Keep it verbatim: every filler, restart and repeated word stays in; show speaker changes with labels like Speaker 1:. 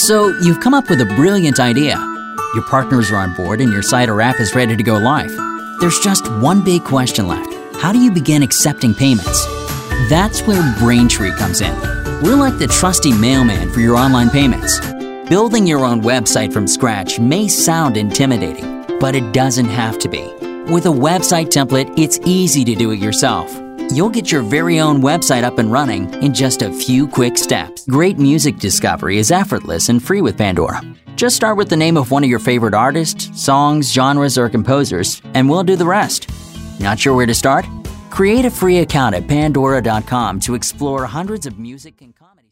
Speaker 1: So you've come up with a brilliant idea. Your partners are on board and your site or app is ready to go live. There's just one big question left. How do you begin accepting payments? That's where Braintree comes in. We're like the trusty mailman for your online payments. Building your own website from scratch may sound intimidating, but it doesn't have to be. With a website template, it's easy to do it yourself. You'll get your very own website up and running in just a few quick steps. Great music discovery is effortless and free with Pandora. Just start with the name of one of your favorite artists, songs, genres, or composers, and we'll do the rest. Not sure where to start? Create a free account at pandora dot com to explore hundreds of music and comedy